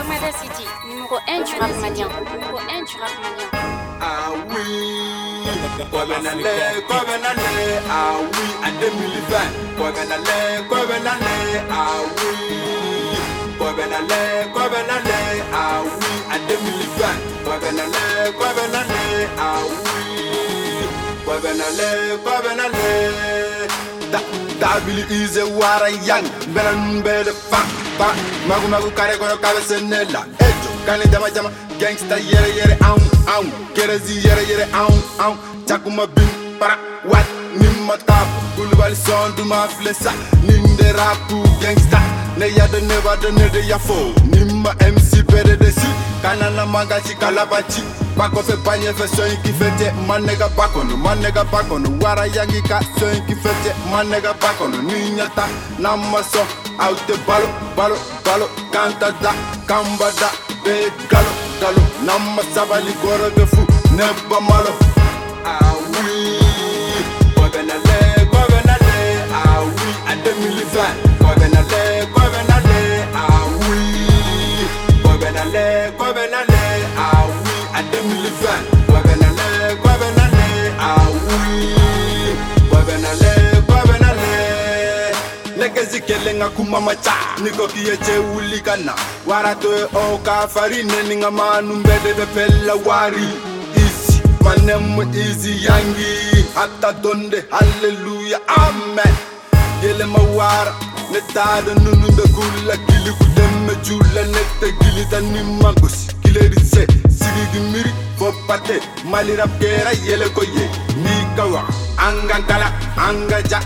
Gomada City, numéro 1 du rap malien. Numéro 1 du rap malien. Ah oui, Kobenale, ah oui, en 2020. Kobenale, ah oui, Kobenale, ah oui, en 2020. Kobenale, ah oui, Kobenale. Dabili is a wara young, better better fang. Magu kare kono kabe senela. Ejo kani jama gangsta yere aun kerezi yere aun chakuma bin para what nimma tap kulubali son du ma flesa ninde rapu gangsta ne ya de never de ya fo nimma MC PDC kanana manga chikalabachi bako fe panye fe soin ki fete manega bakono wara yangi ka soin ki fete manega bakono ninyata namaso out the balo kanta da kamba da be galo nama sabali goro de fou neba malo. Ah oui, Kobenale, ah oui, en 2020. Kobenale, ah oui, Kobenale, ah oui, en 2020. Kobenale, ah oui, Kobenale. Negezi kelenga kumamacha niko kiyeche ulikana warato oka farine ninga manu mbede bepella wari easy manem easy yangi hatta donde hallelujah amen yele mawara netada nunu de kula kili kudemme jula nette gilita nimagos kilerise sigigi miri fopate mali rap gera yele koye ni kawa angantala angaja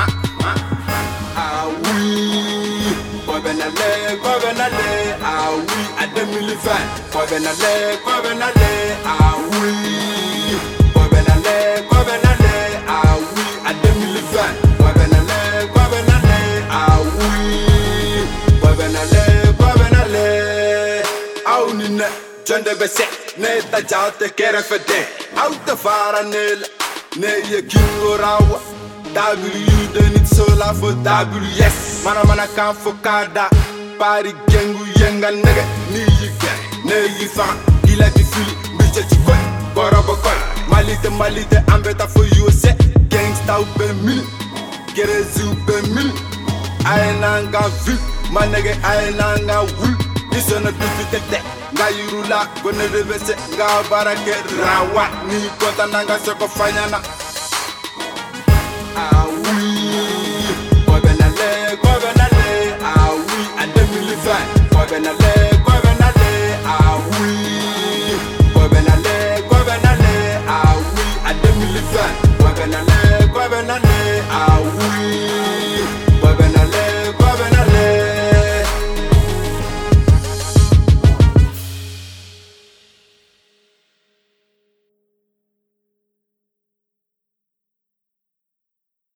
ah oui, Kobenale, ah oui, en 2020. Kobenale, ah oui, Kobenale, ah oui, en 2020. Kobenale, ah oui, Kobenale, ah nina, John de Besset, ne ta jaute kere fede, out the faranel, ne ye kingorawa. W de nit sola for W yes mana kan fokada pari gengu yenga nega ni yike ne yifa gila di fili biche ci koy gorobo koy malite ambeta for you se gangsta ube mil gerezi ube mil ayenanga vil manege ayenanga wul isona dufitete nga yurula gone rebese nga barake rawa ni kota nanga soko fanyana. Ah oui,